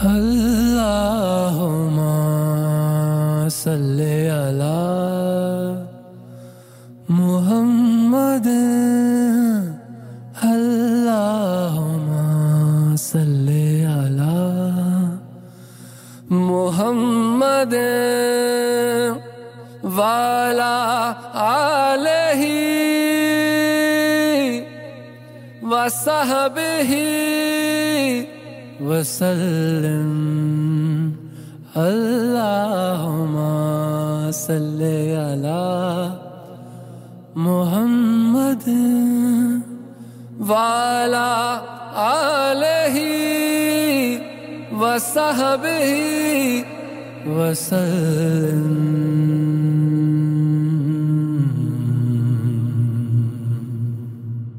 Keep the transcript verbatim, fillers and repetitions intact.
अल्लाहुम्मा सल्ले अला मुहम्मद। अल्लाहुम्मा सल्ले अला मुहम्मद वाला आलही वसहबिही वसल्लम। अल्लाहुम्मा सल्ले अला मुहम्मद वाला आलही वसहबिही वसल्लम।